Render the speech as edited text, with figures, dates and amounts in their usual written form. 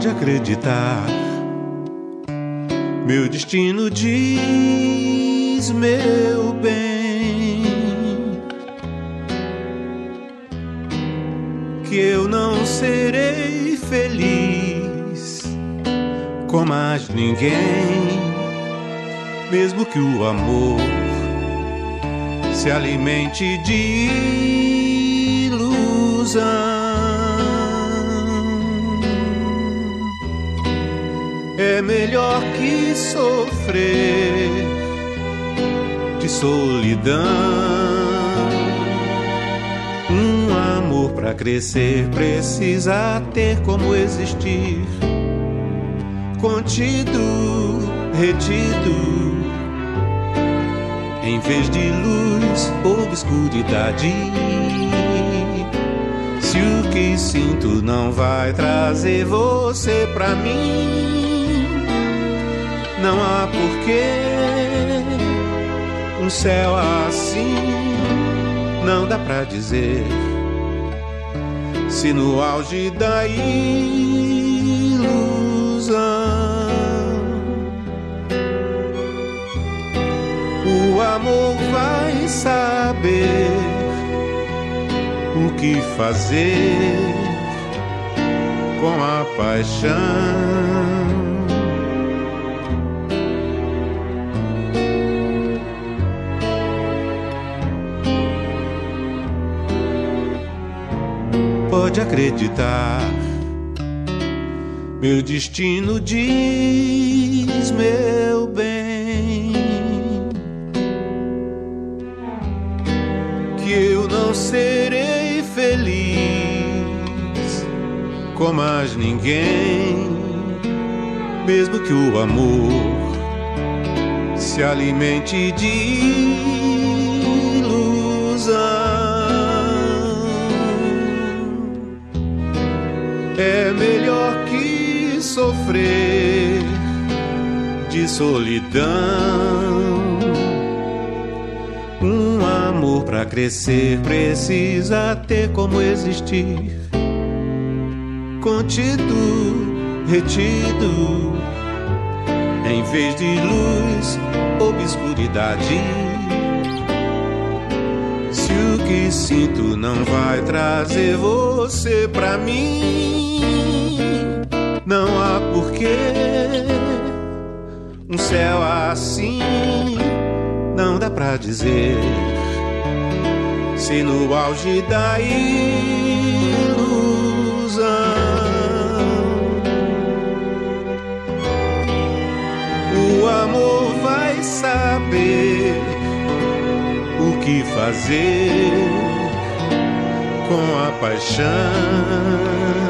Pode acreditar, meu destino diz, meu bem, que eu não serei feliz com mais ninguém, mesmo que o amor se alimente de ilusão. É melhor que sofrer de solidão. Um amor pra crescer precisa ter como existir, contido, retido, em vez de luz, obscuridade. Se o que sinto não vai trazer você pra mim, não há porquê. Um céu assim não dá pra dizer. Se no auge da ilusão o amor vai saber o que fazer com a paixão. Pode acreditar, meu destino diz, meu bem, que eu não serei feliz com mais ninguém, mesmo que o amor se alimente de ilusão. É melhor que sofrer de solidão. Um amor pra crescer precisa ter como existir, contido, retido, em vez de luz, obscuridade. Se o que sinto não vai trazer você pra mim, não há porquê. Um céu assim não dá pra dizer. Se no auge da ilusão o amor vai saber o que fazer com a paixão.